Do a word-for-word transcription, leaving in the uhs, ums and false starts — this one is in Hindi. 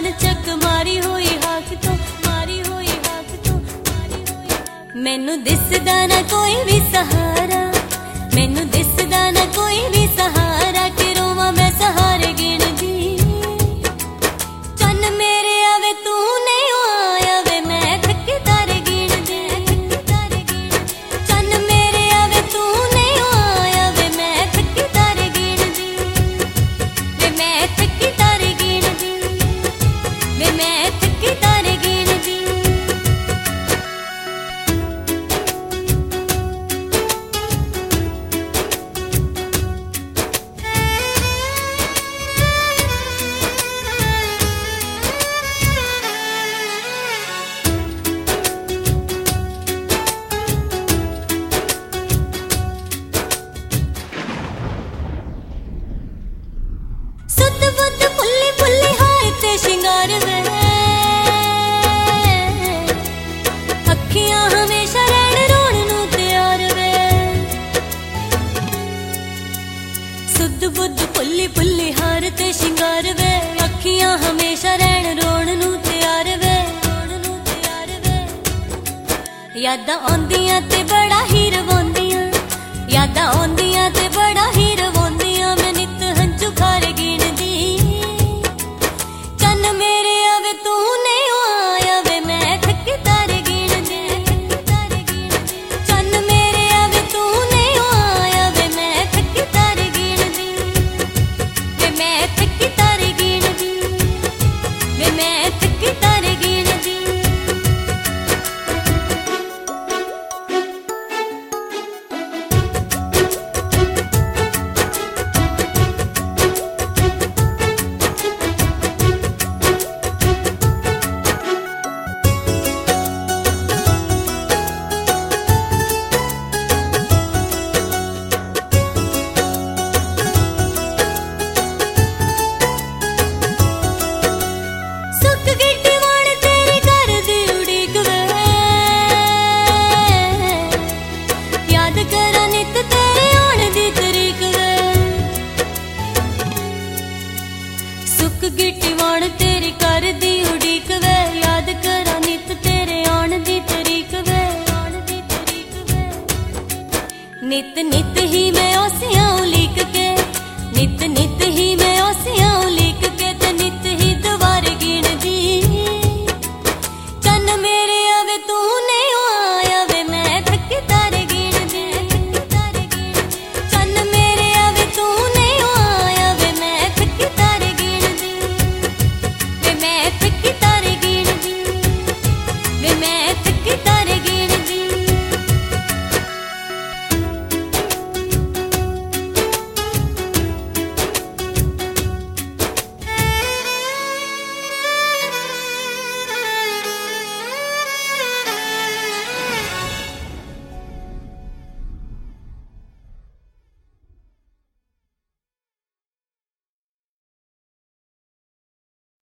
जान चक मारी हुई हाक तो मारी हुई हाक तो मारी हुई। मैनू दिसदा ना कोई भी सहारा, मैनू दिसदा ना कोई भी सहारा, कि रोवां मैं सहारे गिनदी। चन्न मेरे आवे तू नहीं आया वे, मैं थकी तारे गिनदी। चन्न मेरे आवे तू नहीं आया वे, मैं थकी तारे गिनदी। वे मैं थकी तारे गिनदी, वे मैं थकी तारे गिनदी। सुध बुध फुल्ली फुल्ली हार ते शिंगार वे, अखियां हमेशा रैण रोण नू तैयार वे। सुध बुध फुल्ली फुल्ली हार ते शिंगार वे, अखियां हमेशा रैण रोण नू तैयार वे, रोण नू तैयार वे। यादां आउंदियां ते बड़ा ही रवाउंदियां, यादां आउंदियां ते बड़ा ही रवाउंदियां, मैं नित हंझू खारे गिनदी। चन्न मेरे आवे तू नहीं आया वे, मैं थकी तारे गिनदी। चन्न मेरे आवे तू नहीं आया वे, मैं थकी तारे गिनदी। वे मैं थकी तारे गिनदी, वे मैं थकी तारे गिनदी। सुख गिट्टी वाण तेरे घर दी उड़ीक वे, याद करा नित तेरे आण दी तरीक वे। सुख गिट्टी वाण तेरे घर दी उड़ीक वे, याद करा नित तेरे आण दी तरीक वे, आण दी तरीक वे। नित नित ही मैं ओसियां उलीक के, नित नित ही मैं ओसियां उलीक